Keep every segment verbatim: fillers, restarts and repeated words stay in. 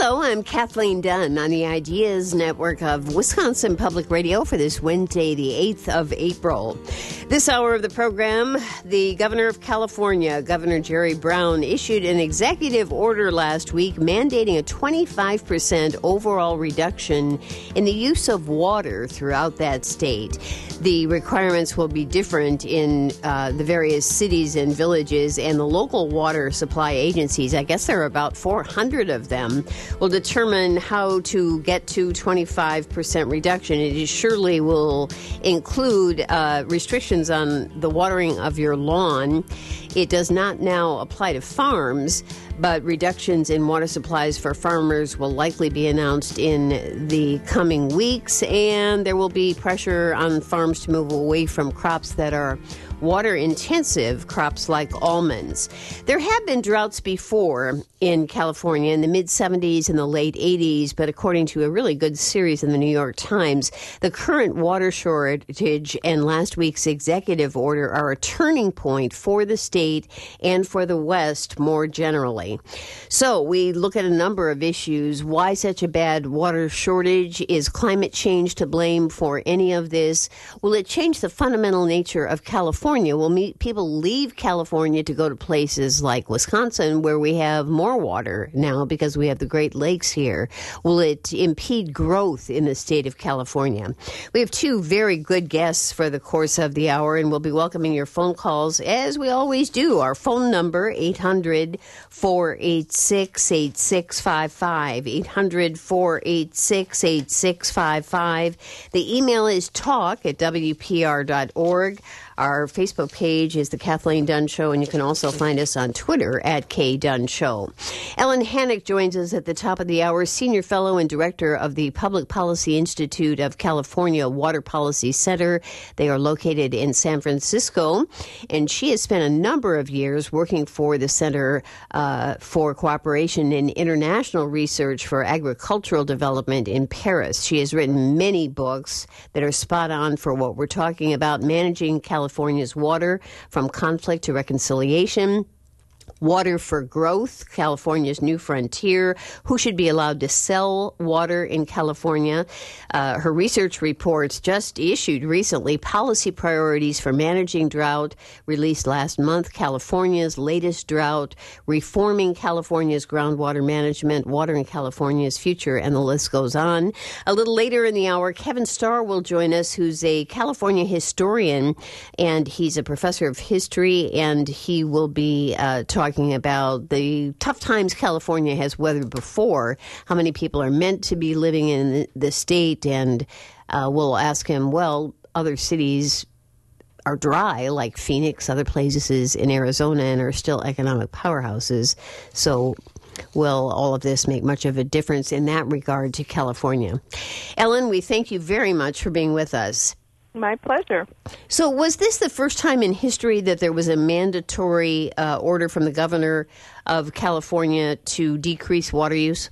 Hello, I'm Kathleen Dunn on the Ideas Network of Wisconsin Public Radio for this Wednesday, the eighth of April. This hour of the program, the governor of California, Governor Jerry Brown, issued an executive order last week mandating a twenty-five percent overall reduction in the use of water throughout that state. The requirements will be different in uh, the various cities and villages, and the local water supply agencies, I guess there are about four hundred of them, will determine how to get to twenty-five percent reduction. It surely will include uh, restrictions on the watering of your lawn. It does not now apply to farms, but reductions in water supplies for farmers will likely be announced in the coming weeks, and there will be pressure on farms to move away from crops that are water-intensive, crops like almonds. There have been droughts before in California in the mid-seventies and the late eighties, but according to a really good series in the New York Times, the current water shortage and last week's executive order are a turning point for the state and for the West more generally. So we look at a number of issues. Why such a bad water shortage? Is climate change to blame for any of this? Will it change the fundamental nature of California? Will meet, people leave California to go to places like Wisconsin where we have more water now because we have the Great Lakes here? Will it impede growth in the state of California? We have two very good guests for the course of the hour, and we'll be welcoming your phone calls as we always do. Our phone number, eight hundred, four eight six, eight six five five, eight hundred, four eight six, eight six five five. The email is talk at w p r dot org. Our Facebook page is The Kathleen Dunn Show, and you can also find us on Twitter at K Dunn Show. Ellen Hannock joins us at the top of the hour, Senior Fellow and Director of the Public Policy Institute of California Water Policy Center. They are located in San Francisco, and she has spent a number of years working for the Center uh, for Cooperation in International Research for Agricultural Development in Paris. She has written many books that are spot on for what we're talking about, managing California California's water from conflict to reconciliation. Water for Growth, California's New Frontier, who should be allowed to sell water in California. Uh, her research reports just issued recently, Policy Priorities for Managing Drought, released last month, California's latest drought, Reforming California's Groundwater Management, Water in California's Future, and the list goes on. A little later in the hour, Kevin Starr will join us, who's a California historian, and he's a professor of history, and he will be uh, talking about the tough times California has weathered before, how many people are meant to be living in the state, and uh, we'll ask him, well, other cities are dry, like Phoenix, other places in Arizona, and are still economic powerhouses. So will all of this make much of a difference in that regard to California? Ellen, we thank you very much for being with us. My pleasure. So was this the first time in history that there was a mandatory uh, order from the governor of California to decrease water use?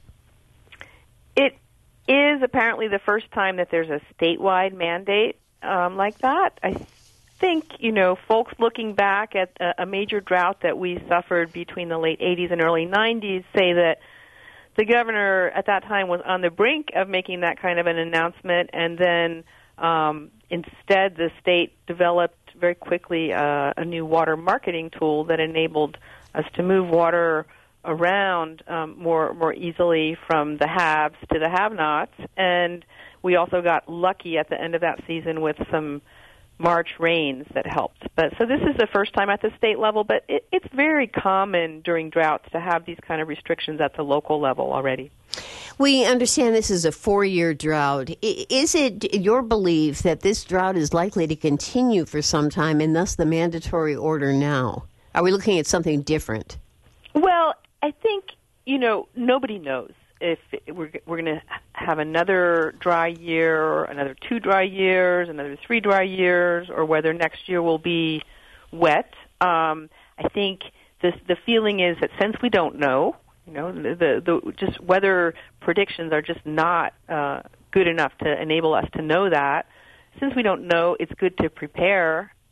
It is apparently the first time that there's a statewide mandate um, like that. I think, you know, folks looking back at a, a major drought that we suffered between the late eighties and early nineties say that the governor at that time was on the brink of making that kind of an announcement, and then um, instead the state developed very quickly uh, a new water marketing tool that enabled us to move water around um, more more easily from the haves to the have-nots. And we also got lucky at the end of that season with some March rains that helped. But so this is the first time at the state level, but it, it's very common during droughts to have these kind of restrictions at the local level already. We understand this is a four-year drought. Is it your belief that this drought is likely to continue for some time, and thus the mandatory order now? Are we looking at something different? Well, I think, you know, nobody knows if we're we're going to have another dry year, or another two dry years, another three dry years, or whether next year will be wet. Um, I think this, the feeling is that since we don't know, you know, the, the, the just weather predictions are just not uh, good enough to enable us to know that. Since we don't know, it's good to prepare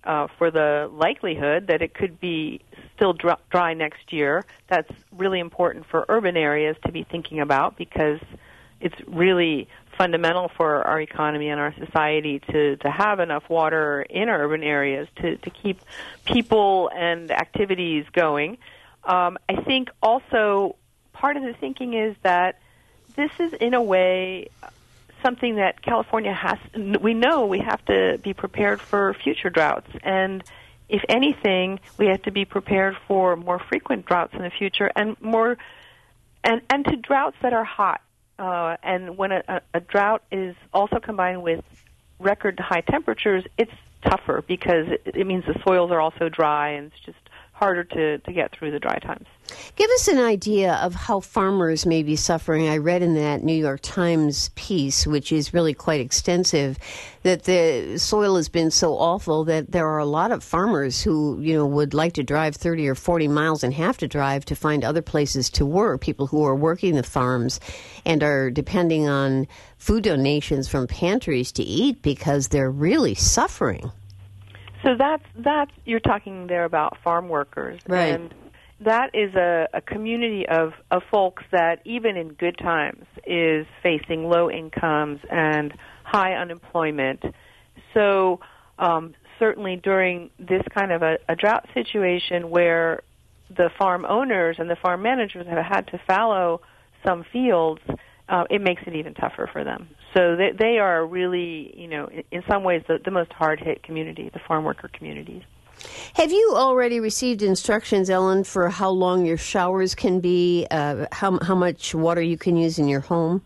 uh, for the likelihood that it could be still dry, dry next year. That's really important for urban areas to be thinking about, because it's really fundamental for our economy and our society to, to have enough water in urban areas to, to keep people and activities going. Um, I think also part of the thinking is that this is, in a way, something that California has, we know we have to be prepared for future droughts. And if anything, we have to be prepared for more frequent droughts in the future, and more, and, and to droughts that are hot. Uh, and when a, a drought is also combined with record high temperatures, it's tougher because it, it means the soils are also dry, and it's just harder to, to get through the dry times. Give us an idea of how farmers may be suffering. I read in that New York Times piece, which is really quite extensive, that the soil has been so awful that there are a lot of farmers who, you know, would like to drive thirty or forty miles and have to drive to find other places to work, people who are working the farms and are depending on food donations from pantries to eat because they're really suffering. So that's, that's you're talking there about farm workers. Right. And that is a, a community of, of folks that, even in good times, is facing low incomes and high unemployment. So um, certainly during this kind of a, a drought situation where the farm owners and the farm managers have had to fallow some fields, uh, it makes it even tougher for them. So they, they are really, you know, in, in some ways the, the most hard-hit community, the farm worker communities. Have you already received instructions, Ellen, for how long your showers can be, uh, how how much water you can use in your home?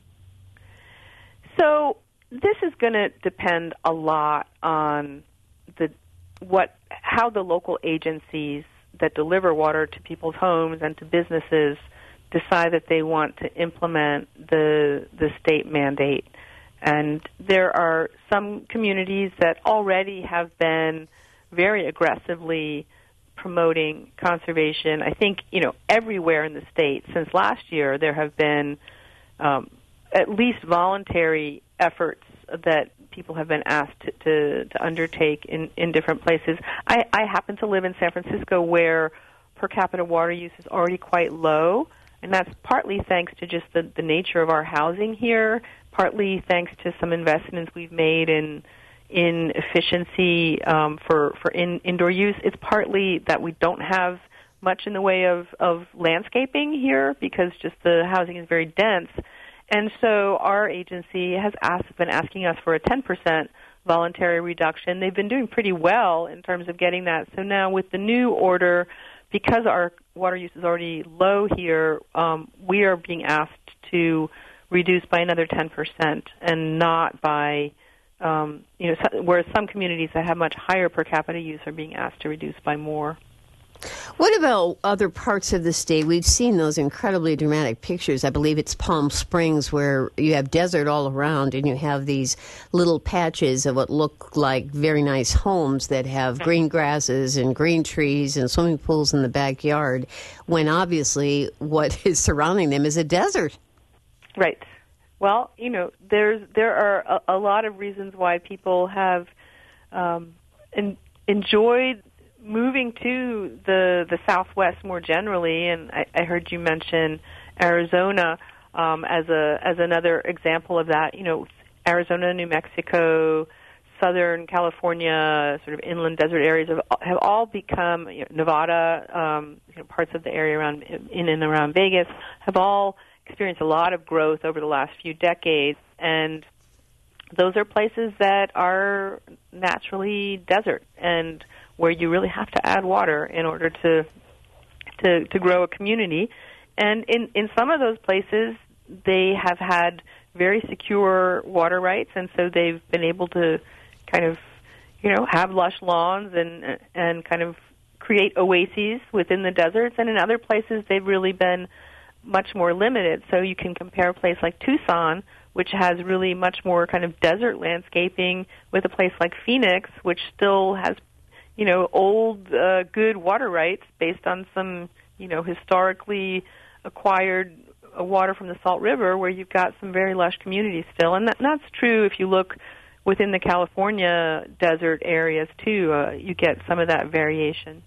So this is going to depend a lot on the what how the local agencies that deliver water to people's homes and to businesses decide that they want to implement the the state mandate. And there are some communities that already have been very aggressively promoting conservation. I think, you know, everywhere in the state since last year there have been um, at least voluntary efforts that people have been asked to, to, to undertake in, in different places. I, I happen to live in San Francisco, where per capita water use is already quite low, and that's partly thanks to just the, the nature of our housing here, partly thanks to some investments we've made in in efficiency um, for, for in, indoor use. It's partly that we don't have much in the way of, of landscaping here because just the housing is very dense. And so our agency has asked, been asking us for a ten percent voluntary reduction. They've been doing pretty well in terms of getting that. So now with the new order, because our water use is already low here, um, we are being asked to reduce by another ten percent and not by Um, you know, so, whereas some communities that have much higher per capita use are being asked to reduce by more. What about other parts of the state? We've seen those incredibly dramatic pictures. I believe it's Palm Springs, where you have desert all around and you have these little patches of what look like very nice homes that have green grasses and green trees and swimming pools in the backyard, when obviously what is surrounding them is a desert. Right. Well, you know, there's there are a, a lot of reasons why people have um, en- enjoyed moving to the the Southwest more generally, and I, I heard you mention Arizona um, as a as another example of that. You know, Arizona, New Mexico, Southern California, sort of inland desert areas have, have all become, you know, Nevada, um, you know, parts of the area around in and around Vegas have all experienced a lot of growth over the last few decades, and those are places that are naturally desert and where you really have to add water in order to to, to grow a community. And in, in some of those places, they have had very secure water rights, and so they've been able to kind of, you know, have lush lawns and and kind of create oases within the deserts. And in other places, they've really been much more limited. So you can compare a place like Tucson, which has really much more kind of desert landscaping, with a place like Phoenix, which still has, you know, old, uh, good water rights based on some, you know, historically acquired uh, water from the Salt River, where you've got some very lush communities still. And, that, and that's true if you look within the California desert areas, too, uh, you get some of that variation.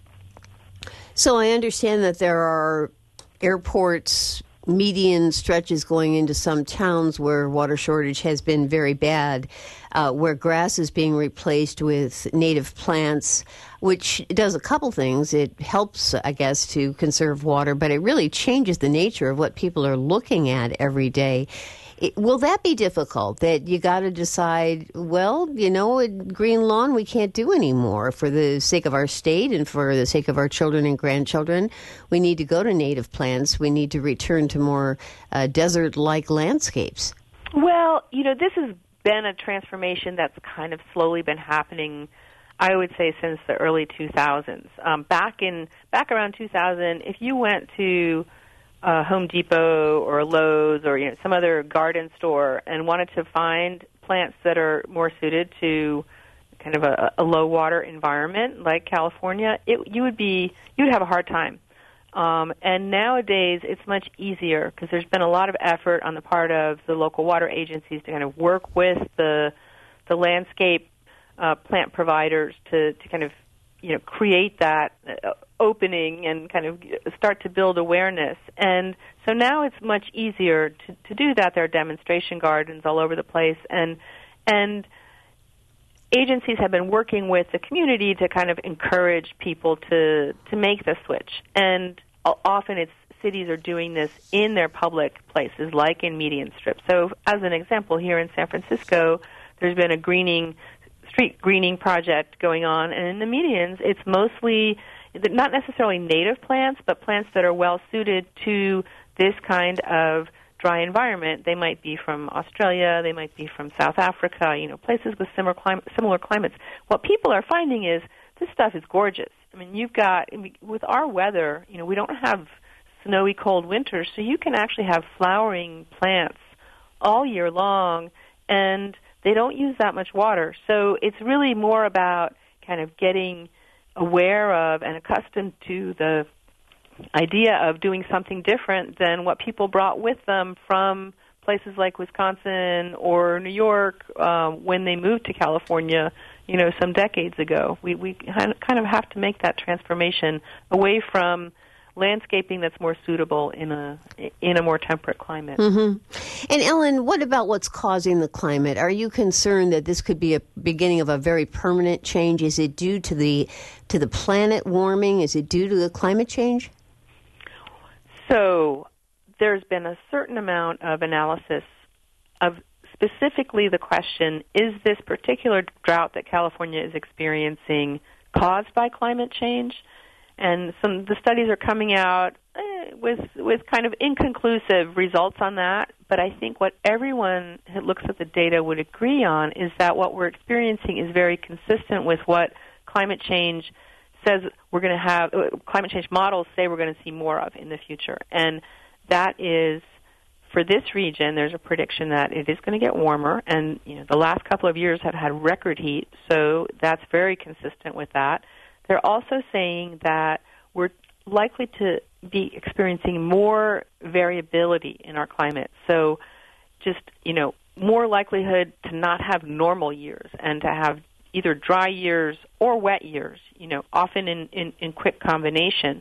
So I understand that there are airports, median stretches going into some towns where water shortage has been very bad, uh, where grass is being replaced with native plants, which does a couple things. It helps, I guess, to conserve water, but it really changes the nature of what people are looking at every day. It, will that be difficult, that you got to decide, well, you know, green lawn we can't do anymore for the sake of our state and for the sake of our children and grandchildren? We need to go to native plants. We need to return to more uh, desert-like landscapes. Well, you know, this has been a transformation that's kind of slowly been happening, I would say, since the early two thousands. Um, back in back around two thousand, if you went to Uh, Home Depot or Lowe's or you know some other garden store and wanted to find plants that are more suited to kind of a, a low water environment like California, it, you would be you would have a hard time. Um, and nowadays it's much easier because there's been a lot of effort on the part of the local water agencies to kind of work with the the landscape uh, plant providers to, to kind of you know create that uh, opening and kind of start to build awareness. And so now it's much easier to, to do that. There are demonstration gardens all over the place, and and agencies have been working with the community to kind of encourage people to to make the switch. And often it's cities are doing this in their public places, like in median strips. So as an example, here in San Francisco, there's been a greening street greening project going on, and in the medians, it's mostly not necessarily native plants, but plants that are well suited to this kind of dry environment. They might be from Australia, they might be from South Africa, you know, places with similar clim- similar climates. What people are finding is this stuff is gorgeous. I mean, you've got, with our weather, you know, we don't have snowy cold winters, so you can actually have flowering plants all year long, and they don't use that much water. So it's really more about kind of getting aware of and accustomed to the idea of doing something different than what people brought with them from places like Wisconsin or New York um, when they moved to California, you know, some decades ago. We we kind of have to make that transformation away from landscaping that's more suitable in a in a more temperate climate. Mm-hmm. And Ellen, what about what's causing the climate? Are you concerned that this could be a beginning of a very permanent change? Is it due to the to the planet warming? Is it due to the climate change? So there's been a certain amount of analysis of specifically the question, is this particular drought that California is experiencing caused by climate change? And some the studies are coming out eh, with with kind of inconclusive results on that. But I think what everyone who looks at the data would agree on is that what we're experiencing is very consistent with what climate change says we're going to have. Uh, climate change models say we're going to see more of in the future, and that is for this region. There's a prediction that it is going to get warmer, and you know the last couple of years have had record heat, so that's very consistent with that. They're also saying that we're likely to be experiencing more variability in our climate. So just, you know, more likelihood to not have normal years and to have either dry years or wet years, you know, often in, in, in quick combination.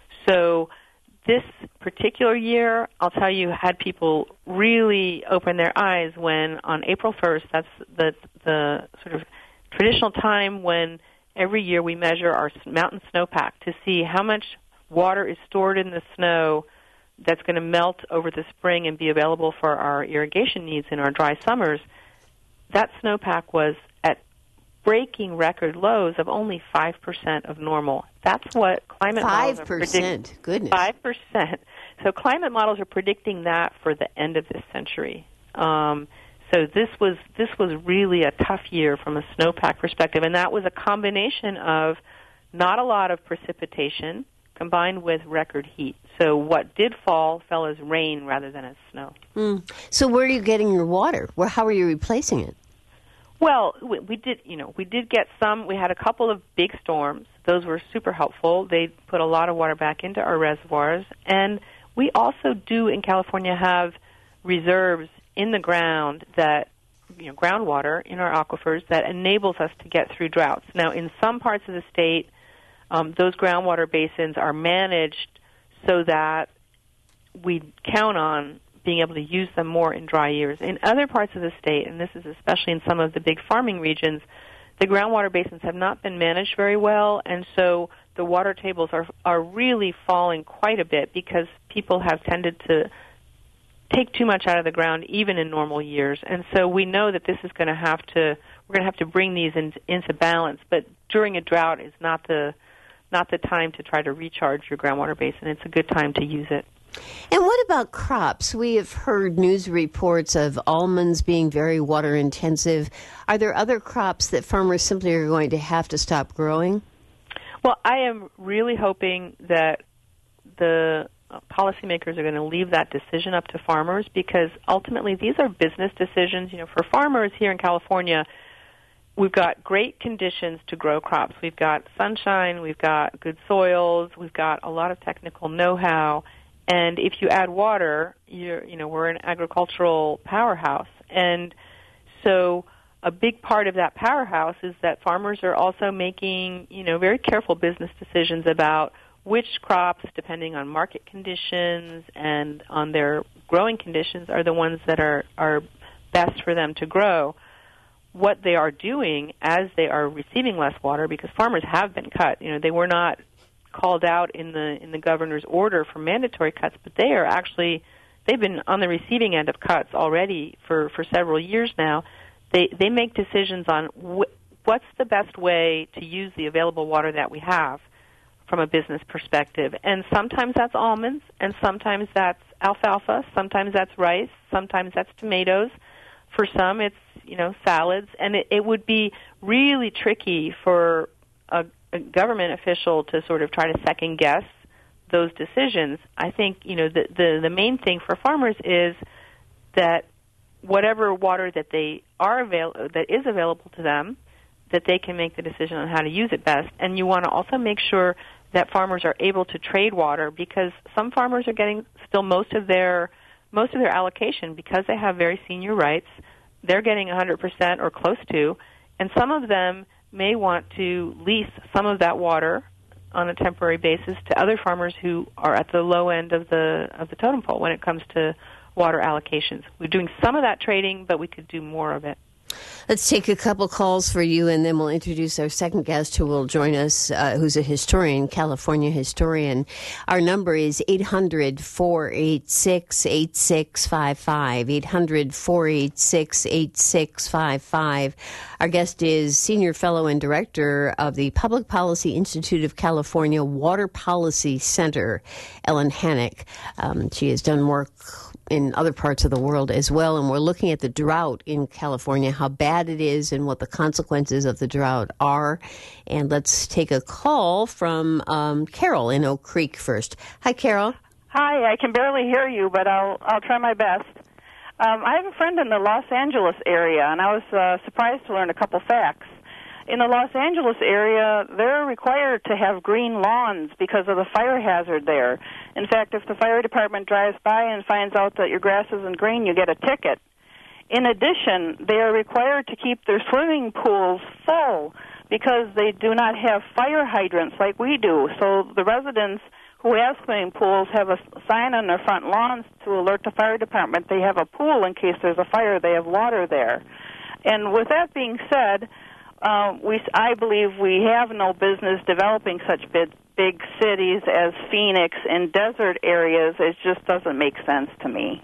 So this particular year, I'll tell you, had people really open their eyes when on April first, that's the the sort of traditional time when every year we measure our mountain snowpack to see how much water is stored in the snow that's going to melt over the spring and be available for our irrigation needs in our dry summers. That snowpack was at breaking record lows of only five percent of normal. That's what climate models are predicting. five percent, goodness. five percent. So climate models are predicting that for the end of this century. Um, So this was this was really a tough year from a snowpack perspective, and that was a combination of not a lot of precipitation combined with record heat. So what did fall fell as rain rather than as snow. Mm. So where are you getting your water? Where, how are you replacing it? Well, we, we did, you know, we did get some. We had a couple of big storms. Those were super helpful. They put a lot of water back into our reservoirs, and we also do in California have reserves in the ground that you know, groundwater in our aquifers that enables us to get through droughts. Now, in some parts of the state, um, those groundwater basins are managed so that we count on being able to use them more in dry years. In other parts of the state, and this is especially in some of the big farming regions, the groundwater basins have not been managed very well, and so the water tables are are really falling quite a bit because people have tended to take too much out of the ground even in normal years. And so we know that this is going to have to we're going to have to bring these in, into balance, but during a drought is not the not the time to try to recharge your groundwater basin. It's a good time to use it. And what about crops? We have heard news reports of almonds being very water intensive. Are there other crops that farmers simply are going to have to stop growing? Well, I am really hoping that the policymakers are going to leave that decision up to farmers, because ultimately these are business decisions. You know, for farmers here in California, we've got great conditions to grow crops. We've got sunshine, we've got good soils, we've got a lot of technical know-how. And if you add water, you're, you know, we're an agricultural powerhouse. And so a big part of that powerhouse is that farmers are also making, you know, very careful business decisions about which crops, depending on market conditions and on their growing conditions, are the ones that are, are best for them to grow. What they are doing as they are receiving less water, because farmers have been cut, you know, they were not called out in the in the governor's order for mandatory cuts, but they are actually, they've been on the receiving end of cuts already for, for several years now. They they make decisions on wh- what's the best way to use the available water that we have from a business perspective. And sometimes that's almonds, and sometimes that's alfalfa, sometimes that's rice, sometimes that's tomatoes. For some, it's, you know, salads. And it, it would be really tricky for a a government official to sort of try to second guess those decisions. I think, you know, the, the, the main thing for farmers is that whatever water that they are avail- that is available to them, that they can make the decision on how to use it best. And you want to also make sure that farmers are able to trade water, because some farmers are getting still most of their most of their allocation because they have very senior rights. They're getting one hundred percent or close to, and some of them may want to lease some of that water on a temporary basis to other farmers who are at the low end of the of the totem pole when it comes to water allocations. We're doing some of that trading, but we could do more of it. Let's take a couple calls for you, and then we'll introduce our second guest who will join us, uh, who's a historian, California historian. Our number is eight hundred, four eight six, eight six five five, eight hundred, four eight six, eight six five five. Our guest is Senior Fellow and Director of the Public Policy Institute of California Water Policy Center, Ellen Hannock. Um, she has done work in other parts of the world as well, and we're looking at the drought in California, how bad it is and what the consequences of the drought are. And let's take a call from um, Carol in Oak Creek first. Hi, Carol. Hi, I can barely hear you, but I'll I'll try my best. Um, I have a friend in the Los Angeles area, and I was uh, surprised to learn a couple facts. In the Los Angeles area, they're required to have green lawns because of the fire hazard there. In fact, if the fire department drives by and finds out that your grass isn't green, you get a ticket. In addition, they are required to keep their swimming pools full because they do not have fire hydrants like we do. So the residents who have swimming pools have a sign on their front lawns to alert the fire department they have a pool in case there's a fire, they have water there. And with that being said, Uh, we, I believe we have no business developing such big, big cities as Phoenix in desert areas. It just doesn't make sense to me.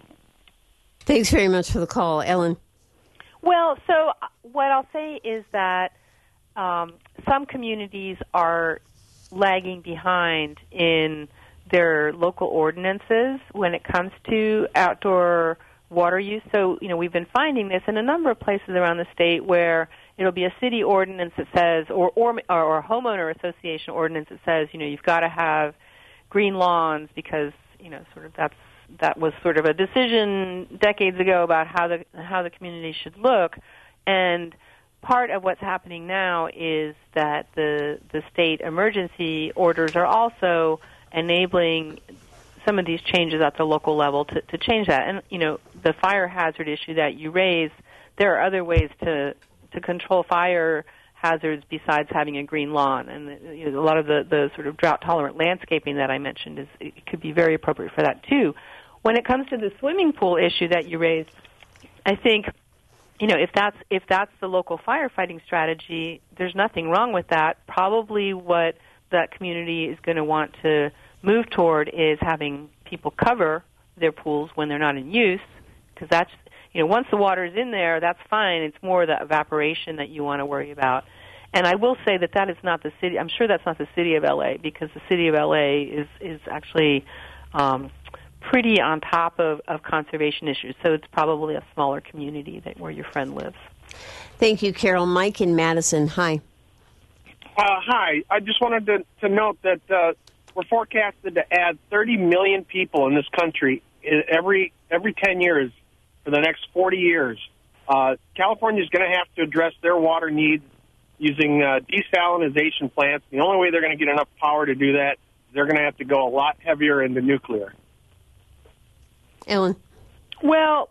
Thanks very much for the call, Ellen. Well, so what I'll say is that um, some communities are lagging behind in their local ordinances when it comes to outdoor water use. So, you know, we've been finding this in a number of places around the state where it'll be a city ordinance that says, or or, or a homeowner association ordinance that says, you know, you've got to have green lawns because, you know, sort of that's that was sort of a decision decades ago about how the how the community should look. And part of what's happening now is that the the state emergency orders are also enabling some of these changes at the local level to, to change that. And, you know, the fire hazard issue that you raise, there are other ways to to control fire hazards besides having a green lawn. And you know, a lot of the, the sort of drought-tolerant landscaping that I mentioned is it could be very appropriate for that, too. When it comes to the swimming pool issue that you raised, I think, you know, if that's if that's the local firefighting strategy, there's nothing wrong with that. Probably what that community is going to want to move toward is having people cover their pools when they're not in use, because that's, you know, once the water is in there, that's fine. It's more the evaporation that you want to worry about. And I will say that that is not the city. I'm sure that's not the city of L A, because the city of L A is is actually um, pretty on top of, of conservation issues. So it's probably a smaller community that where your friend lives. Thank you, Carol. Mike in Madison. Hi. Uh, hi. I just wanted to, to note that uh, we're forecasted to add thirty million people in this country every every ten years for the next forty years. Uh, California is going to have to address their water needs using uh, desalinization plants. The only way they're going to get enough power to do that is they're going to have to go a lot heavier into nuclear. Ellen? Well,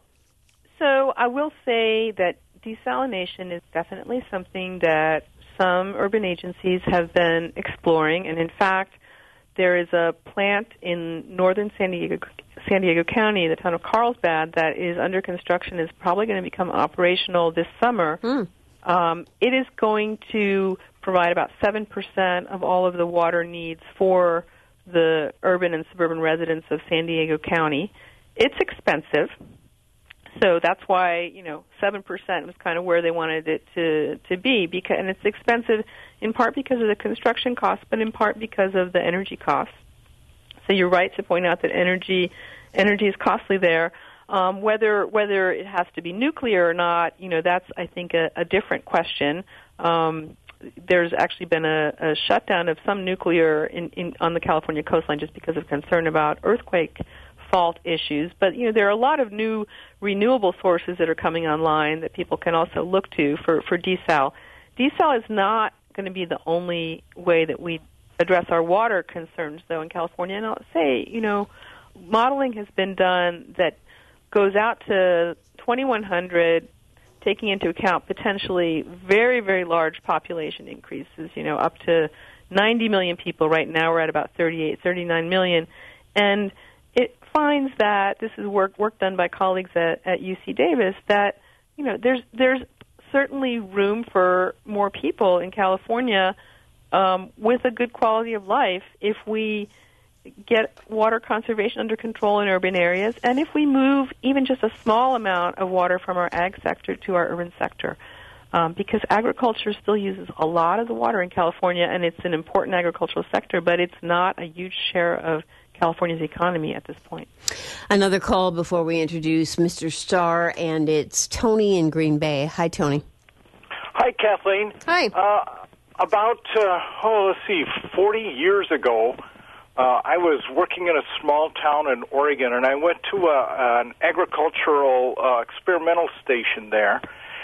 so I will say that desalination is definitely something that some urban agencies have been exploring, and in fact, there is a plant in northern San Diego, San Diego County, the town of Carlsbad, that is under construction, is probably going to become operational this summer. Mm. Um, it is going to provide about seven percent of all of the water needs for the urban and suburban residents of San Diego County. It's expensive. So that's why, you know, seven percent was kind of where they wanted it to, to be. Because, and it's expensive in part because of the construction costs, but in part because of the energy costs. So you're right to point out that energy energy is costly there. Um, whether whether it has to be nuclear or not, you know, that's, I think, a, a different question. Um, there's actually been a, a shutdown of some nuclear in, in, on the California coastline just because of concern about earthquake fault issues. But, you know, there are a lot of new renewable sources that are coming online that people can also look to for, for desal. Desal is not going to be the only way that we address our water concerns, though, in California. And I'll say, you know, modeling has been done that goes out to twenty-one hundred, taking into account potentially very, very large population increases, you know, up to ninety million people. Right now we're at about thirty-eight, thirty-nine million. And it finds that, this is work work done by colleagues at, at U C Davis, that, you know, there's there's certainly room for more people in California um, with a good quality of life if we get water conservation under control in urban areas, and if we move even just a small amount of water from our ag sector to our urban sector. Um, because agriculture still uses a lot of the water in California, and it's an important agricultural sector, but it's not a huge share of California's economy at this point. Another call before we introduce Mister Starr, and it's Tony in Green Bay. Hi, Tony. Hi, Kathleen. Hi. Uh, about, uh, oh, let's see, forty years ago, uh, I was working in a small town in Oregon, and I went to a, an agricultural uh, experimental station there.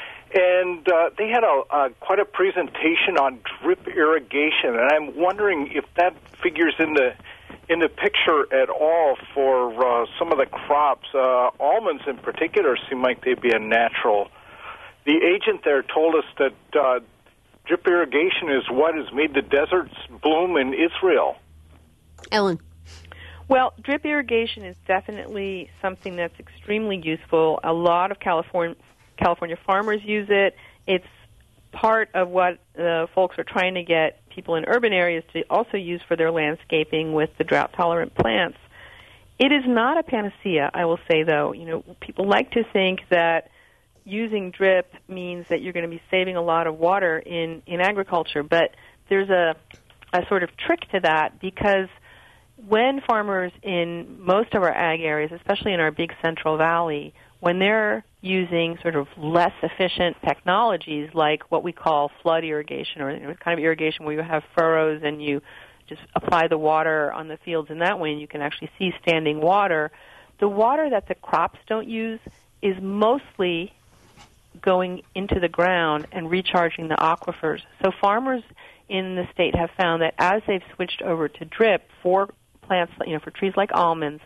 And uh, they had a, a quite a presentation on drip irrigation, and I'm wondering if that figures in the in the picture at all for uh, some of the crops. Uh, almonds, in particular, seem like they'd be a natural. The agent there told us that uh, drip irrigation is what has made the deserts bloom in Israel. Ellen. Well, drip irrigation is definitely something that's extremely useful. A lot of California California farmers use it. It's part of what uh, folks are trying to get people in urban areas to also use for their landscaping with the drought-tolerant plants. It is not a panacea, I will say, though. You know, people like to think that using drip means that you're going to be saving a lot of water in, in agriculture, but there's a, a sort of trick to that, because when farmers in most of our ag areas, especially in our big Central Valley, when they're using sort of less efficient technologies like what we call flood irrigation, or you know, kind of irrigation where you have furrows and you just apply the water on the fields in that way and you can actually see standing water, the water that the crops don't use is mostly going into the ground and recharging the aquifers. So farmers in the state have found that as they've switched over to drip for plants, you know, for trees like almonds,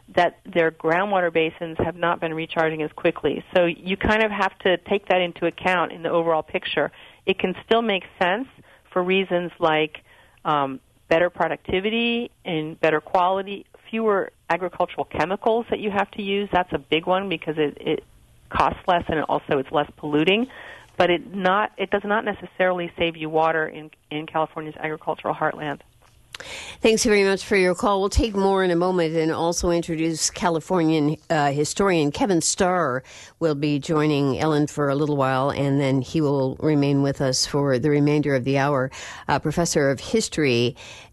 that their groundwater basins have not been recharging as quickly. So you kind of have to take that into account in the overall picture. It can still make sense for reasons like um, better productivity and better quality, fewer agricultural chemicals that you have to use. That's a big one because it, it costs less and it also it's less polluting. But it not it does not necessarily save you water in, in California's agricultural heartland. Thanks very much for your call. We'll take more in a moment and also introduce Californian uh, historian Kevin Starr will be joining Ellen for a little while, and then he will remain with us for the remainder of the hour. Uh, professor of history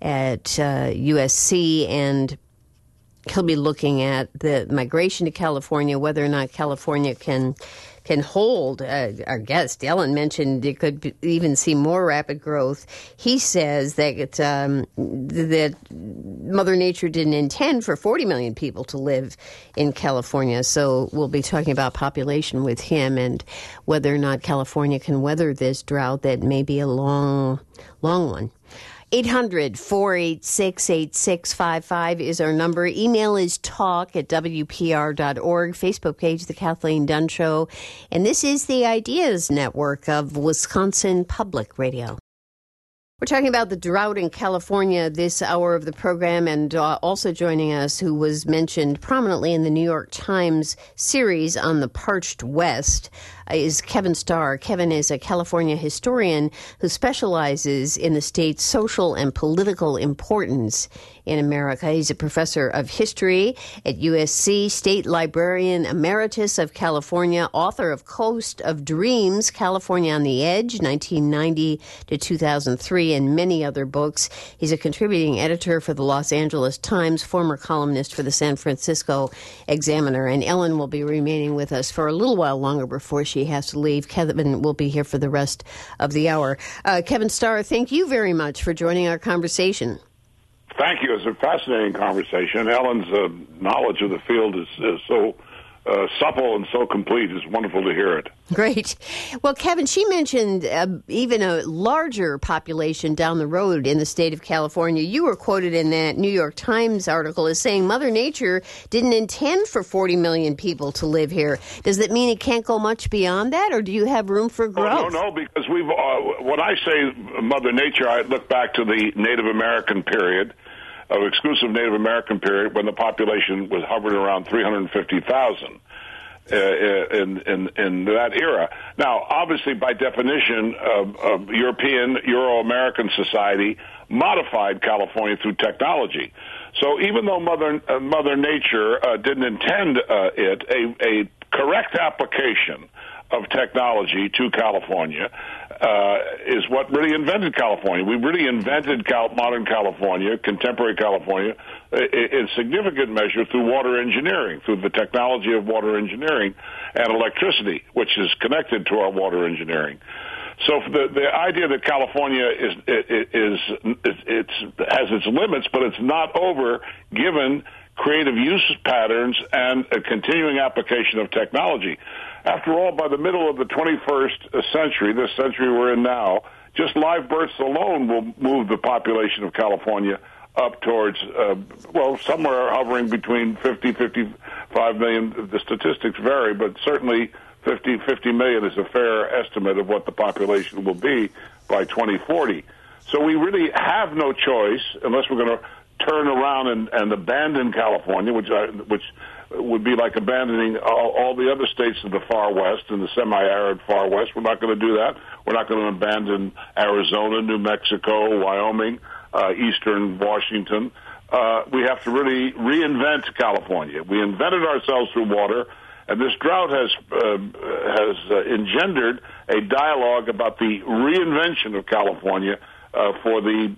at uh, U S C, and he'll be looking at the migration to California, whether or not California can can hold. Uh, our guest, Ellen, mentioned it could be, even see more rapid growth. He says that um, that Mother Nature didn't intend for forty million people to live in California. So we'll be talking about population with him and whether or not California can weather this drought that may be a long, long one. eight hundred, four eight six, eight six five five is our number. Email is talk at W P R dot org. Facebook page, The Kathleen Dunn Show. And this is the Ideas Network of Wisconsin Public Radio. We're talking about the drought in California this hour of the program, and uh, also joining us, who was mentioned prominently in the New York Times series on the Parched West, uh, is Kevin Starr. Kevin is a California historian who specializes in the state's social and political importance in America. He's a professor of history at U S C, state librarian emeritus of California, author of Coast of Dreams, California on the Edge, nineteen ninety to two thousand three, and many other books. He's a contributing editor for the Los Angeles Times, former columnist for the San Francisco Examiner. And Ellen will be remaining with us for a little while longer before she has to leave. Kevin will be here for the rest of the hour. Uh, Kevin Starr, thank you very much for joining our conversation. Thank you. It's a fascinating conversation. Ellen's uh, knowledge of the field is, is so uh, supple and so complete. It's wonderful to hear it. Great. Well, Kevin, she mentioned uh, even a larger population down the road in the state of California. You were quoted in that New York Times article as saying Mother Nature didn't intend for forty million people to live here. Does that mean it can't go much beyond that, or do you have room for growth? Oh, no, no, because we've, uh, when I say Mother Nature, I look back to the Native American period, of exclusive Native American period, when the population was hovering around three hundred fifty thousand uh, in, in in that era. Now, obviously, by definition, uh, uh, European, Euro-American society modified California through technology. So even though Mother uh, Mother Nature uh, didn't intend uh, it, a, a correct application of technology to California uh, is what really invented California. We really invented Cal- modern California, contemporary California, in significant measure through water engineering, through the technology of water engineering and electricity, which is connected to our water engineering. So the the idea that California is is, is it's has its limits, but it's not over, given creative use patterns and a continuing application of technology. After all, by the middle of the twenty-first century, this century we're in now, just live births alone will move the population of California up towards, uh, well, somewhere hovering between fifty, fifty-five million. The statistics vary, but certainly fifty, fifty million is a fair estimate of what the population will be by twenty forty. So we really have no choice, unless we're going to turn around and, and abandon California, which I, which would be like abandoning all, all the other states of the far west and the semi-arid far west. We're not going to do that. We're not going to abandon Arizona, New Mexico, Wyoming, uh, eastern Washington. Uh, we have to really reinvent California. We invented ourselves through water, and this drought has uh, has uh, engendered a dialogue about the reinvention of California uh, for the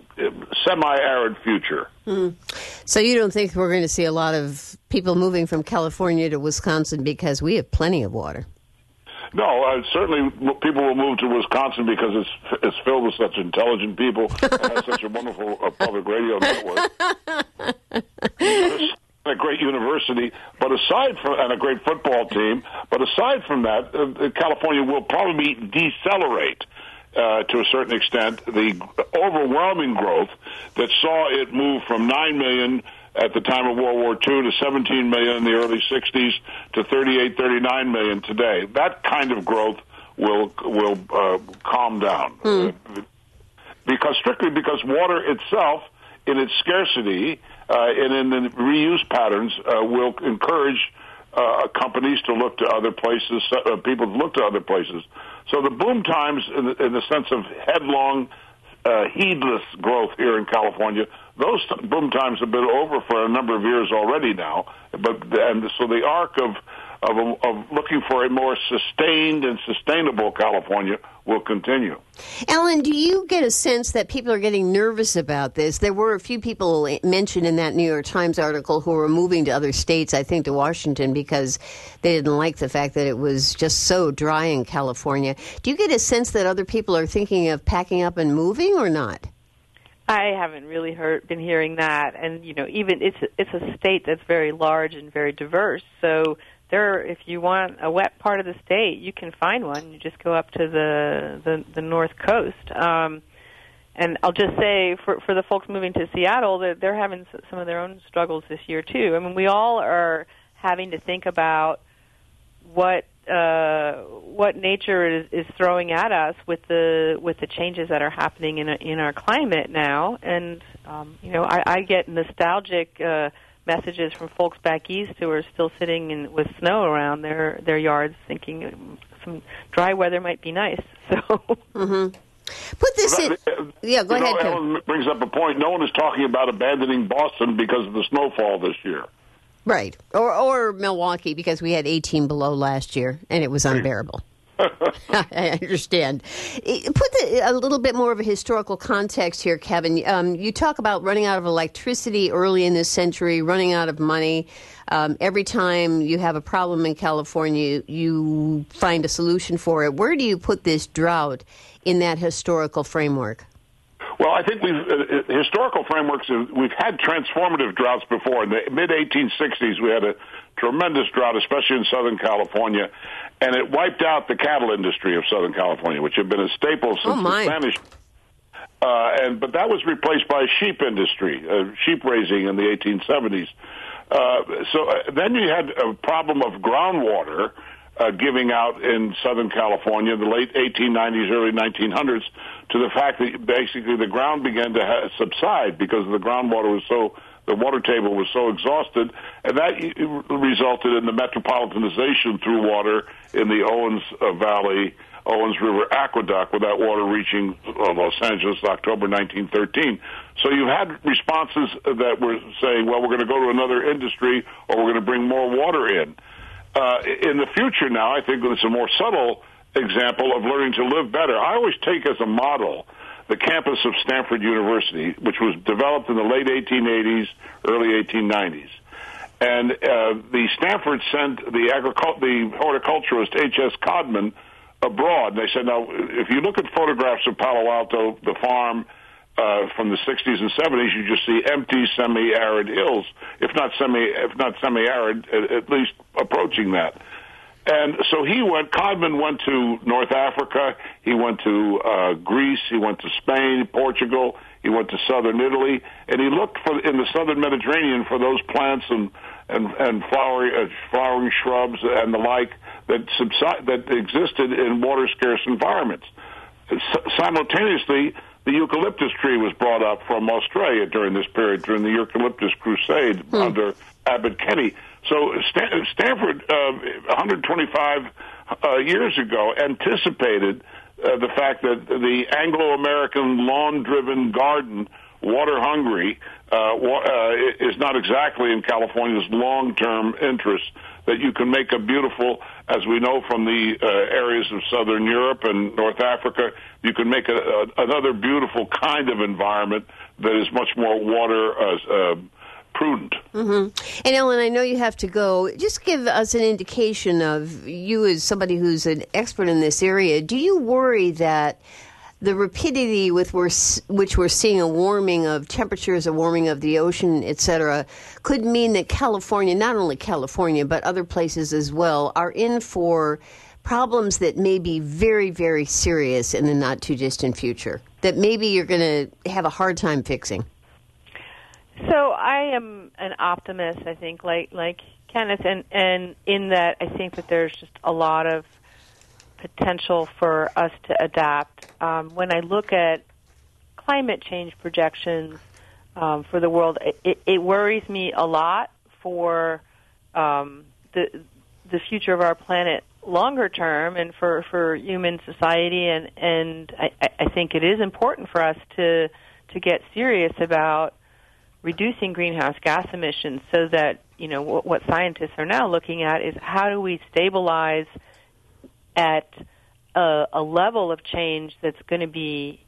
semi-arid future. Mm. So you don't think we're going to see a lot of people moving from California to Wisconsin because we have plenty of water? No, uh, certainly people will move to Wisconsin because it's it's filled with such intelligent people and has such a wonderful uh, public radio network. A great university, but aside from, and a great football team, but aside from that, uh, California will probably decelerate Uh, to a certain extent, the overwhelming growth that saw it move from nine million at the time of World War Two to seventeen million in the early sixties to thirty-eight, thirty-nine million today. That kind of growth will will uh, calm down. Hmm. Uh, because strictly because water itself, in its scarcity uh, and in the reuse patterns, uh, will encourage uh, companies to look to other places, uh, people to look to other places. So the boom times, in the, in the sense of headlong, uh, heedless growth here in California, those t- boom times have been over for a number of years already now. But and so the arc of of, of looking for a more sustained and sustainable California will continue. Alan, do you get a sense that people are getting nervous about this? There were a few people mentioned in that New York Times article who were moving to other states, I think to Washington, because they didn't like the fact that it was just so dry in California. Do you get a sense that other people are thinking of packing up and moving or not? I haven't really heard, been hearing that, and you know, even it's it's a state that's very large and very diverse. So there, if you want a wet part of the state, you can find one. You just go up to the the, the north coast. Um, and I'll just say, for for the folks moving to Seattle, they're, they're having some of their own struggles this year too. I mean, we all are having to think about what. Uh, what nature is, is throwing at us with the with the changes that are happening in a, in our climate now, and um, you know, I, I get nostalgic uh, messages from folks back east who are still sitting in, with snow around their their yards, thinking some dry weather might be nice. So, mm-hmm. Put this in. Yeah, go you ahead. Know, Ellen brings up a point. No one is talking about abandoning Boston because of the snowfall this year. Right. Or or Milwaukee, because we had eighteen below last year, and it was unbearable. I understand. Put the, a little bit more of a historical context here, Kevin. Um, you talk about running out of electricity early in this century, running out of money. Um, every time you have a problem in California, you find a solution for it. Where do you put this drought in that historical framework? Well, I think we've uh, historical frameworks. Have, we've had transformative droughts before. In the mid eighteen sixties, we had a tremendous drought, especially in Southern California, and it wiped out the cattle industry of Southern California, which had been a staple since oh the Spanish. Uh, and but that was replaced by a sheep industry, uh, sheep raising in the eighteen seventies. Uh, so uh, then you had a problem of groundwater uh, giving out in Southern California in the late eighteen nineties, early nineteen hundreds, to the fact that basically the ground began to ha- subside because the groundwater was so, the water table was so exhausted, and that resulted in the metropolitanization through water in the Owens uh, Valley, Owens River Aqueduct, with that water reaching uh, Los Angeles October nineteen thirteen. So you had responses that were saying, well, we're going to go to another industry or we're going to bring more water in. Uh, in the future now, I think it's a more subtle example of learning to live better. I always take as a model the campus of Stanford University, which was developed in the late eighteen eighties, early eighteen nineties. And uh, the Stanford sent the, agricult- the horticulturist H S Codman abroad. They said, now, if you look at photographs of Palo Alto, the farm, uh, from the sixties and seventies, you just see empty, semi-arid hills, if not semi, if not semi-arid, at least approaching that. And so he went, Codman went to North Africa, he went to uh, Greece, he went to Spain, Portugal, he went to southern Italy, and he looked for in the southern Mediterranean for those plants and and, and flowering, uh, flowering shrubs and the like that subside, that existed in water-scarce environments. S- simultaneously, the eucalyptus tree was brought up from Australia during this period, during the eucalyptus crusade hmm. under Abbot Kinney. So Stan- Stanford, uh, one hundred twenty-five uh, years ago, anticipated uh, the fact that the Anglo-American lawn-driven garden, water-hungry, uh, wa- uh, is not exactly in California's long-term interest, that you can make a beautiful, as we know from the uh, areas of southern Europe and North Africa, you can make a, a, another beautiful kind of environment that is much more water uh, uh, prudent. Mm-hmm. And Ellen, I know you have to go. Just give us an indication of you as somebody who's an expert in this area. Do you worry that the rapidity with we're, which we're seeing a warming of temperatures, a warming of the ocean, et cetera, could mean that California, not only California, but other places as well, are in for problems that may be very, very serious in the not-too-distant future, that maybe you're going to have a hard time fixing? So I am an optimist, I think, like like Kenneth, and, and in that I think that there's just a lot of potential for us to adapt. Um, when I look at climate change projections um, for the world, it, it worries me a lot for um, the the future of our planet longer term and for, for human society, and, and I, I think it is important for us to to get serious about reducing greenhouse gas emissions so that, you know, what, what scientists are now looking at is how do we stabilize at a, a level of change that's going to be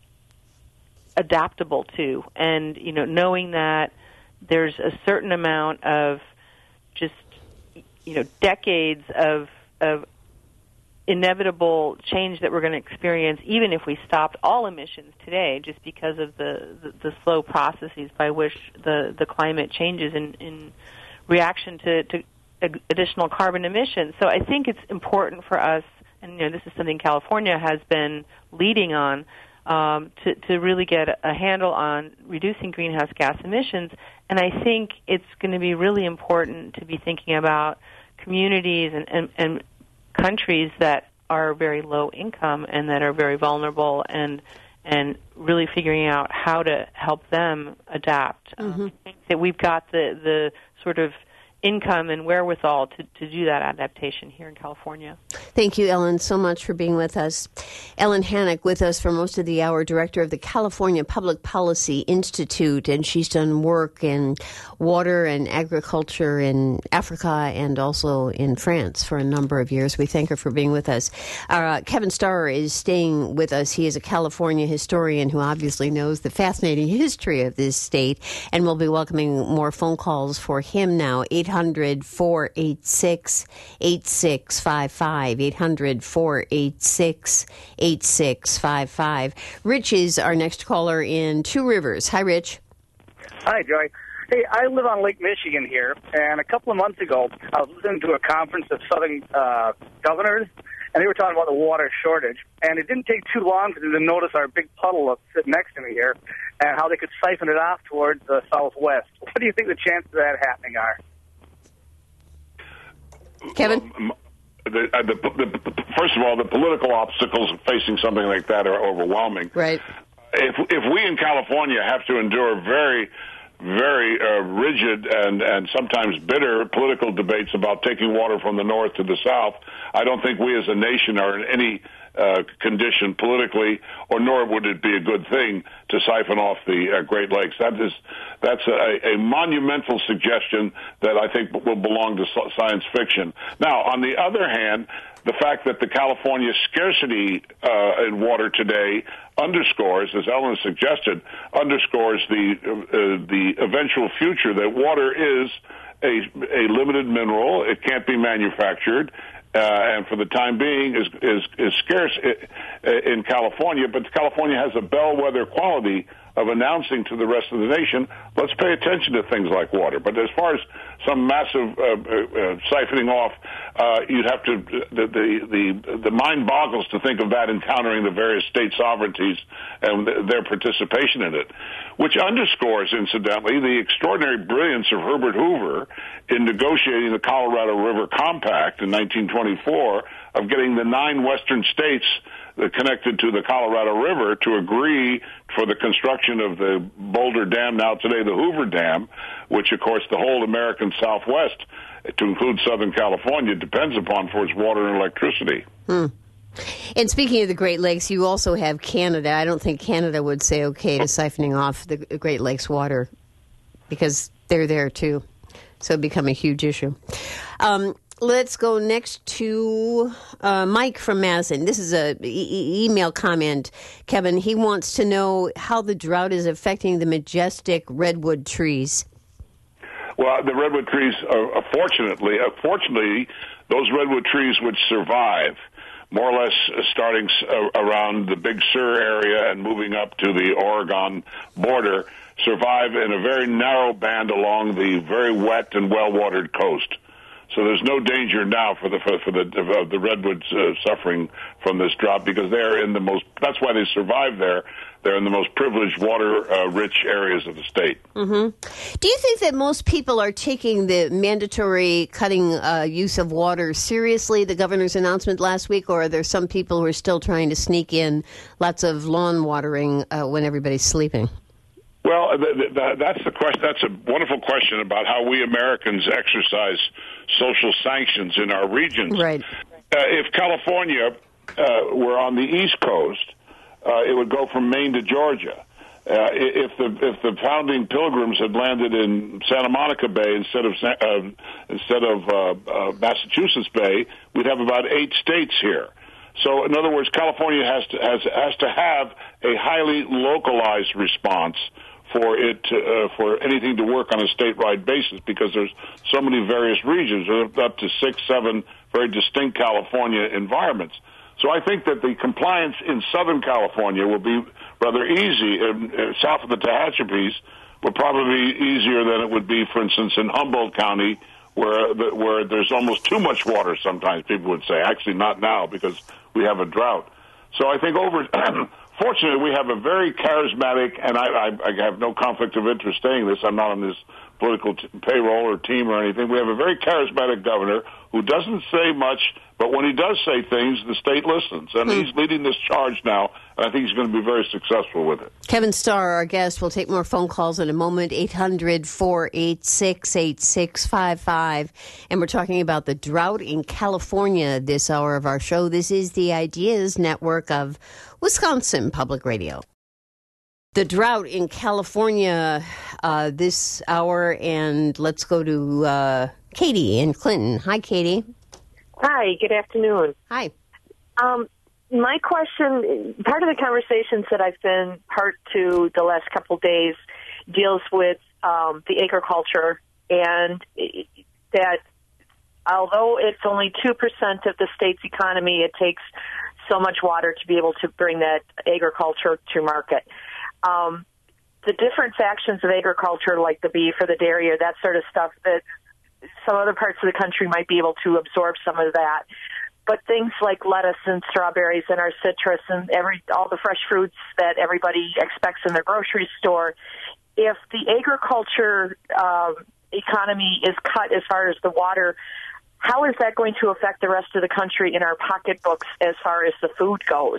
adaptable to, and, you know, knowing that there's a certain amount of just, you know, decades of of inevitable change that we're going to experience, even if we stopped all emissions today, just because of the, the, the slow processes by which the, the climate changes in, in reaction to, to additional carbon emissions. So I think it's important for us, and, you know, this is something California has been leading on, um, to, to really get a handle on reducing greenhouse gas emissions. And I think it's going to be really important to be thinking about communities and, and, and countries that are very low income and that are very vulnerable, and and really figuring out how to help them adapt. Mm-hmm. Um, I think that we've got the, the sort of income and wherewithal to, to do that adaptation here in California. Thank you, Ellen, so much for being with us. Ellen Hannock with us for most of the hour, director of the California Public Policy Institute, and she's done work in water and agriculture in Africa and also in France for a number of years. We thank her for being with us. Uh, Kevin Starr is staying with us. He is a California historian who obviously knows the fascinating history of this state, and we'll be welcoming more phone calls for him now. eight hundred, four eight six, eight six five five, eight hundred, four eight six, eight six five five. Rich is our next caller in Two Rivers. Hi, Rich. Hi, Joy. Hey, I live on Lake Michigan here, and a couple of months ago, I was listening to a conference of southern uh, governors, and they were talking about the water shortage. And it didn't take too long for them to notice our big puddle that's sitting next to me here, and how they could siphon it off towards the southwest. What do you think the chances of that happening are? Kevin? Um, the, uh, the, the, the, first of all, the political obstacles facing something like that are overwhelming. Right. If if we in California have to endure very, very uh, rigid and, and sometimes bitter political debates about taking water from the north to the south, I don't think we as a nation are in any uh, condition politically, or nor would it be a good thing to siphon off the uh, Great Lakes. That is, that's a, a monumental suggestion that I think will belong to science fiction. Now, on the other hand, the fact that the California scarcity uh, in water today underscores, as Ellen suggested, underscores the uh, the eventual future that water is a, a limited mineral. It can't be manufactured. Uh, and for the time being is, is, is scarce in California, but California has a bellwether quality of announcing to the rest of the nation, let's pay attention to things like water. But as far as some massive uh, uh, siphoning off, uh, you'd have to, the, the, the, the mind boggles to think of that encountering the various state sovereignties and th- their participation in it, which underscores, incidentally, the extraordinary brilliance of Herbert Hoover in negotiating the Colorado River Compact in nineteen twenty-four, of getting the nine western states connected to the Colorado River to agree for the construction of the Boulder Dam, now today the Hoover Dam, which, of course, the whole American Southwest, to include Southern California, depends upon for its water and electricity. Hmm. And speaking of the Great Lakes, you also have Canada. I don't think Canada would say okay to siphoning off the Great Lakes water because they're there, too. So it'd become a huge issue. Um, Let's go next to uh, Mike from Madison. This is a e- email comment, Kevin. He wants to know how the drought is affecting the majestic redwood trees. Well, the redwood trees, are, fortunately, uh, fortunately, those redwood trees which survive, more or less starting uh, around the Big Sur area and moving up to the Oregon border, survive in a very narrow band along the very wet and well-watered coast. So there's no danger now for the for, for the uh, the redwoods uh, suffering from this drought because they're in the most. That's why they survive there. They're in the most privileged, water-rich uh, areas of the state. Mm-hmm. Do you think that most people are taking the mandatory cutting uh, use of water seriously, the governor's announcement last week, or are there some people who are still trying to sneak in lots of lawn watering uh, when everybody's sleeping? Well, th- th- that's the question. That's a wonderful question about how we Americans exercise social sanctions in our regions. Right. Uh, if California uh, were on the East Coast, Uh, it would go from Maine to Georgia. Uh, if the if the founding Pilgrims had landed in Santa Monica Bay instead of uh, instead of uh, uh, Massachusetts Bay, we'd have about eight states here. So, in other words, California has to has has to have a highly localized response for it to, uh, for anything to work on a statewide basis because there's so many various regions, up to six, seven very distinct California environments. So I think that the compliance in Southern California will be rather easy. And, uh, south of the Tehachapies will probably be easier than it would be, for instance, in Humboldt County, where the, where there's almost too much water sometimes, people would say. Actually, not now, because we have a drought. So I think over... Fortunately, we have a very charismatic, and I, I, I have no conflict of interest saying this. I'm not on this political t- payroll or team or anything. We have a very charismatic governor who doesn't say much, but when he does say things, the state listens. And hmm. he's leading this charge now, and I think he's going to be very successful with it. Kevin Starr, our guest. We'll take more phone calls in a moment, eight hundred, four eight six, eight six five five. And we're talking about the drought in California this hour of our show. This is the Ideas Network of Wisconsin Public Radio. The drought in California uh, this hour, and let's go to uh, Katie in Clinton. Hi, Katie. Hi, good afternoon. Hi. Um, my question, part of the conversations that I've been part to the last couple of days deals with um, the agriculture, and that although it's only two percent of the state's economy, it takes so much water to be able to bring that agriculture to market. Um, the different factions of agriculture, like the beef or the dairy or that sort of stuff, that some other parts of the country might be able to absorb some of that. But things like lettuce and strawberries and our citrus and every all the fresh fruits that everybody expects in their grocery store, if the agriculture um, economy is cut as far as the water, how is that going to affect the rest of the country in our pocketbooks as far as the food goes?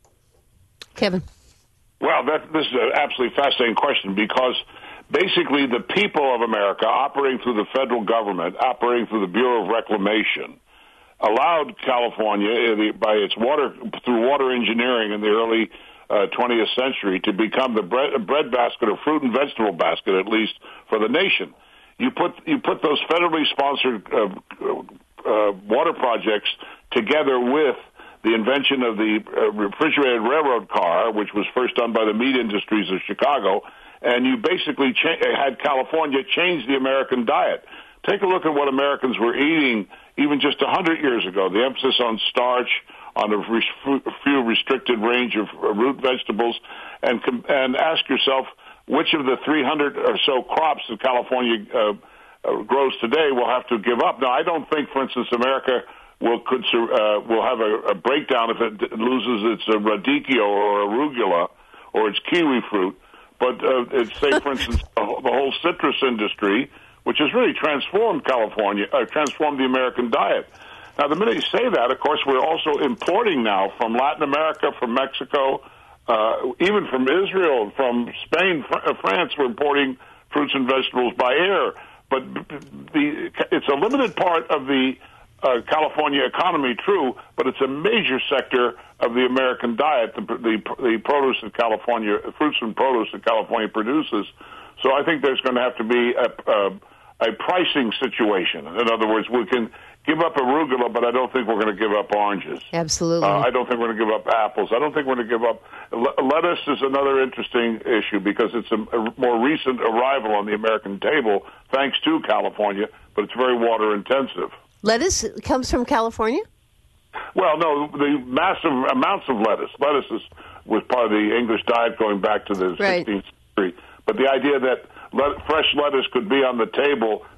Kevin. Well, that, this is an absolutely fascinating question because basically the people of America operating through the federal government, operating through the Bureau of Reclamation, allowed California, by its water, through water engineering in the early uh, twentieth century, to become the bread, bread basket or fruit and vegetable basket, at least, for the nation. You put you put those federally sponsored uh, uh, water projects together with the invention of the uh, refrigerated railroad car, which was first done by the meat industries of Chicago, and you basically cha- had California change the American diet. Take a look at what Americans were eating even just one hundred years ago, the emphasis on starch, on a res- few restricted range of uh, root vegetables, and, com- and ask yourself, which of the three hundred or so crops that California uh, uh, grows today will have to give up? Now, I don't think, for instance, America will could uh, will have a, a breakdown if it loses its uh, radicchio or arugula or its kiwi fruit. But uh, it's, say, for instance, the whole citrus industry, which has really transformed California, uh, transformed the American diet. Now, the minute you say that, of course, we're also importing now from Latin America, from Mexico, Uh, even from Israel, from Spain, fr- France, we're importing fruits and vegetables by air. But the, it's a limited part of the uh, California economy, true, but it's a major sector of the American diet, the, the, the produce that California, fruits and produce that California produces. So I think there's going to have to be a, a, a pricing situation. In other words, we can give up arugula, but I don't think we're going to give up oranges. Absolutely. Uh, I don't think we're going to give up apples. I don't think we're going to give up... Le- lettuce is another interesting issue because it's a, a more recent arrival on the American table, thanks to California, but it's very water-intensive. Lettuce comes from California? Well, no, the massive amounts of lettuce. Lettuce is, was part of the English diet going back to the right. sixteenth century. But the idea that let, fresh lettuce could be on the table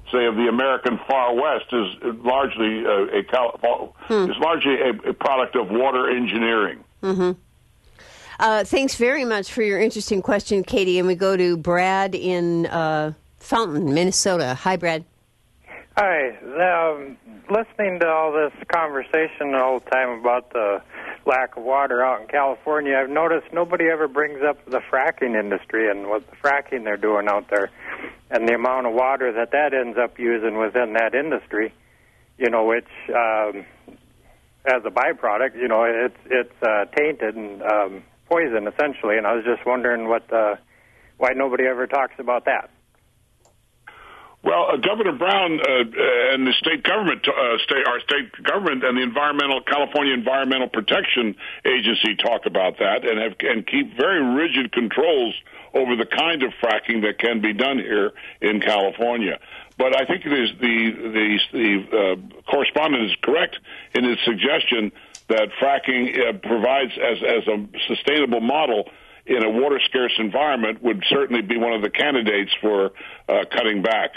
say, of the American far west is largely uh, a Cal- hmm. is largely a, a product of water engineering. Mm-hmm. Uh, thanks very much for your interesting question, Katie. And we go to Brad in uh, Fountain, Minnesota. Hi, Brad. Hi. Um, listening to all this conversation all the time about the lack of water out in California, I've noticed nobody ever brings up the fracking industry and what the fracking they're doing out there and the amount of water that that ends up using within that industry, you know, which, um, as a byproduct, you know, it's, it's uh, tainted and um, poison, essentially. And I was just wondering what uh, why nobody ever talks about that. Well, uh, Governor Brown uh, uh, and the state government, uh, state, our state government, and the environmental California Environmental Protection Agency talk about that, and have and keep very rigid controls over the kind of fracking that can be done here in California. But I think it is the the the uh, correspondent is correct in his suggestion that fracking uh, provides as as a sustainable model in a water-scarce environment would certainly be one of the candidates for uh, cutting back.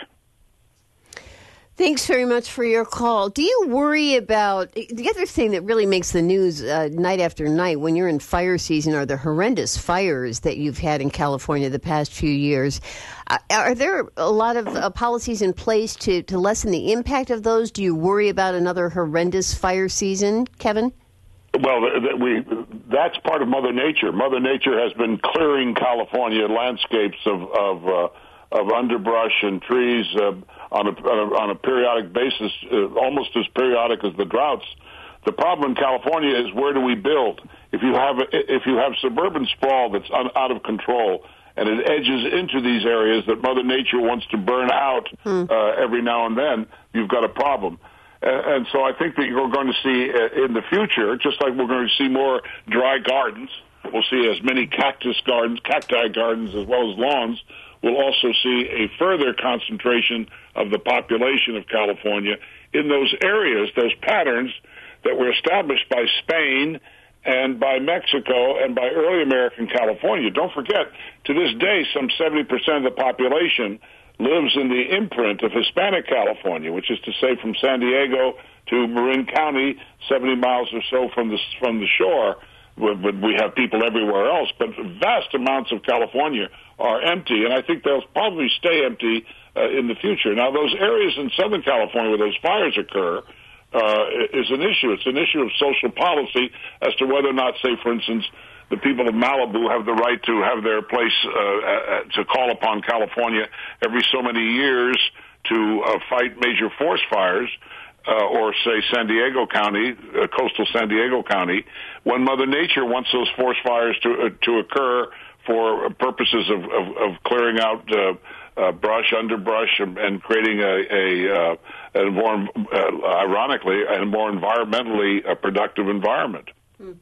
Thanks very much for your call. Do you worry about the other thing that really makes the news uh, night after night when you're in fire season are the horrendous fires that you've had in California the past few years? Uh, are there a lot of uh, policies in place to, to lessen the impact of those? Do you worry about another horrendous fire season, Kevin? Well, we that's part of Mother Nature. Mother Nature has been clearing California landscapes of of, uh, of underbrush and trees uh, on, a, on a on a periodic basis, uh, almost as periodic as the droughts. The problem in California is where do we build? If you have if you have suburban sprawl that's un, out of control and it edges into these areas that Mother Nature wants to burn out hmm. uh, every now and then, you've got a problem. And so I think that you're going to see in the future, just like we're going to see more dry gardens, we'll see as many cactus gardens, cacti gardens, as well as lawns. We'll also see a further concentration of the population of California in those areas, those patterns that were established by Spain and by Mexico and by early American California. Don't forget, to this day, some seventy percent of the population lives in the imprint of Hispanic California, which is to say from San Diego to Marin County, seventy miles or so from the from the shore. But we have people everywhere else. But vast amounts of California are empty, and I think they'll probably stay empty uh, in the future. Now, those areas in Southern California where those fires occur uh, is an issue. It's an issue of social policy as to whether or not, say, for instance, the people of Malibu have the right to have their place uh, to call upon California every so many years to uh, fight major forest fires, uh, or say San Diego County, uh, coastal San Diego County, when Mother Nature wants those forest fires to uh, to occur for purposes of, of, of clearing out uh, uh, brush, underbrush, and, and creating a, a, uh, a more, uh, ironically, a more environmentally uh, productive environment. Hmm.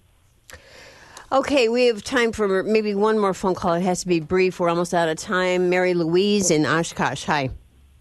Okay, we have time for maybe one more phone call. It has to be brief. We're almost out of time. Mary Louise in Oshkosh. Hi.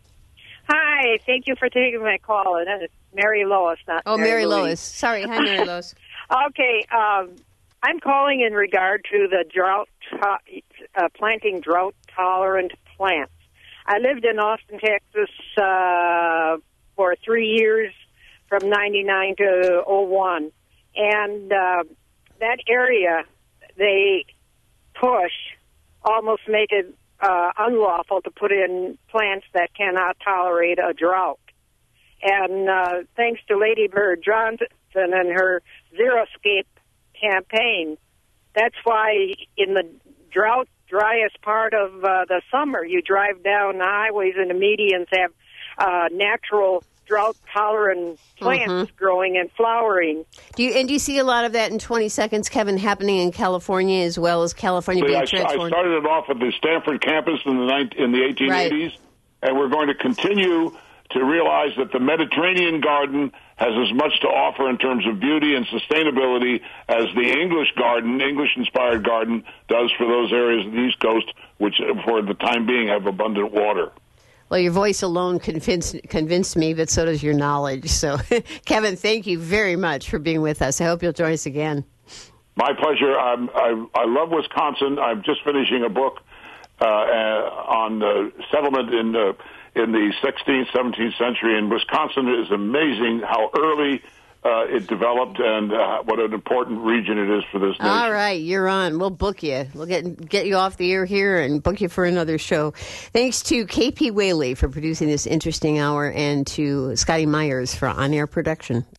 Hi. Thank you for taking my call. And it's Mary Lois, not Oh, Mary, Mary Louise. Lois. Sorry. Hi, Mary Lois. Okay. Um, I'm calling in regard to the drought, uh, planting drought-tolerant plants. I lived in Austin, Texas uh, for three years from ninety-nine to oh one. And uh, that area, they push, almost make it uh, unlawful to put in plants that cannot tolerate a drought. And uh, thanks to Lady Bird Johnson and her Zeroscape campaign, that's why in the drought, driest part of uh, the summer, you drive down the highways and the medians have uh, natural drought-tolerant plants mm-hmm. growing and flowering. Do you and do you see a lot of that in twenty seconds, Kevin, happening in California as well as California being I, transformed? I started it off at the Stanford campus in the in the eighteen eighties, right. And we're going to continue to realize that the Mediterranean garden has as much to offer in terms of beauty and sustainability as the English garden, English-inspired garden, does for those areas of the East Coast, which for the time being have abundant water. Well, your voice alone convinced convinced me, but so does your knowledge. So, Kevin, thank you very much for being with us. I hope you'll join us again. My pleasure. I'm, I, I love Wisconsin. I'm just finishing a book uh, on uh, settlement in uh, in the sixteenth, seventeenth century. And Wisconsin is amazing how early uh, it developed and uh, what an important region it is for this nation. All right, you're on. We'll book you. We'll get get you off the air here and book you for another show. Thanks to K P Whaley for producing this interesting hour and to Scotty Myers for on-air production.